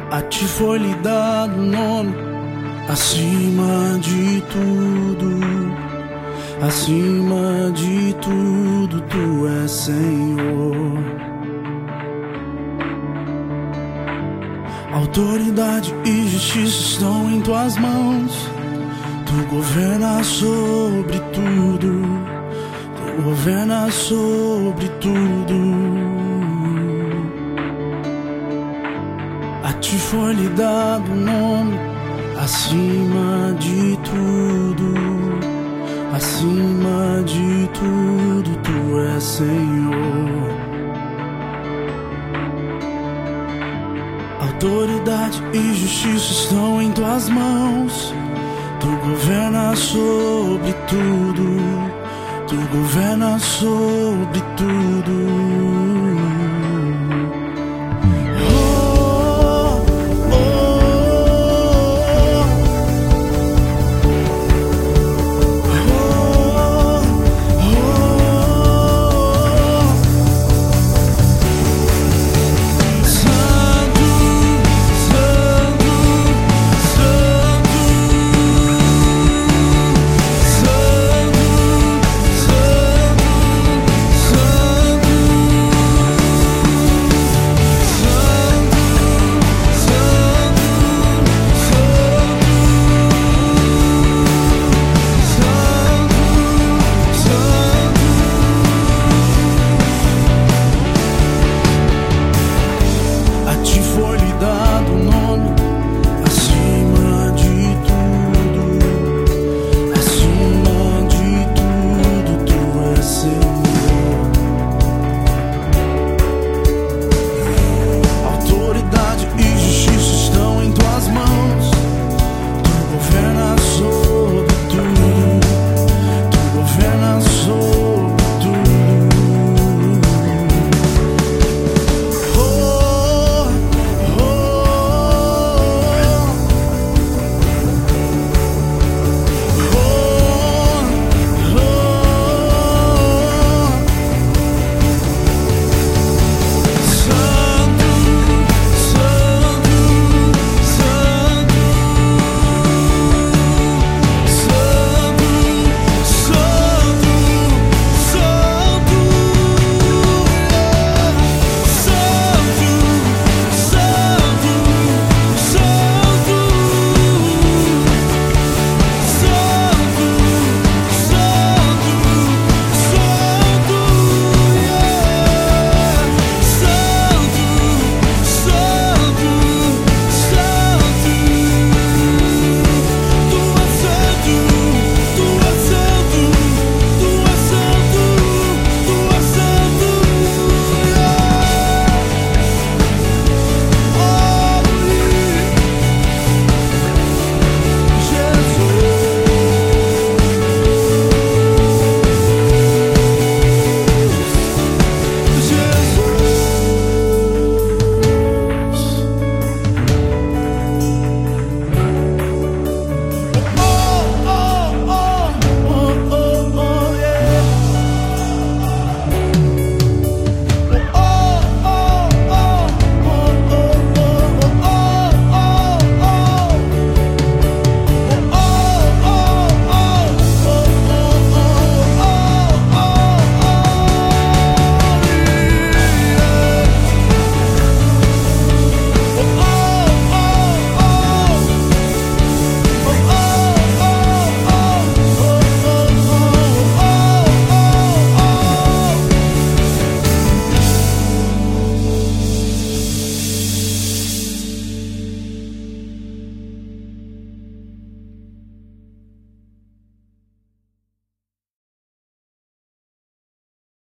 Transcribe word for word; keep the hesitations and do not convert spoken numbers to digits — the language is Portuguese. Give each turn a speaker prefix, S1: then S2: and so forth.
S1: A ti foi-lhe dado nome acima de tudo, acima de tudo, tu és Senhor. Autoridade e justiça estão em tuas mãos. Tu governas sobre tudo, tu governas sobre tudo. A ti foi-lhe dado nome acima de tudo, acima de tudo, tu és Senhor. Autoridade e justiça estão em tuas mãos. Tu governas sobre tudo, tu governas sobre tudo.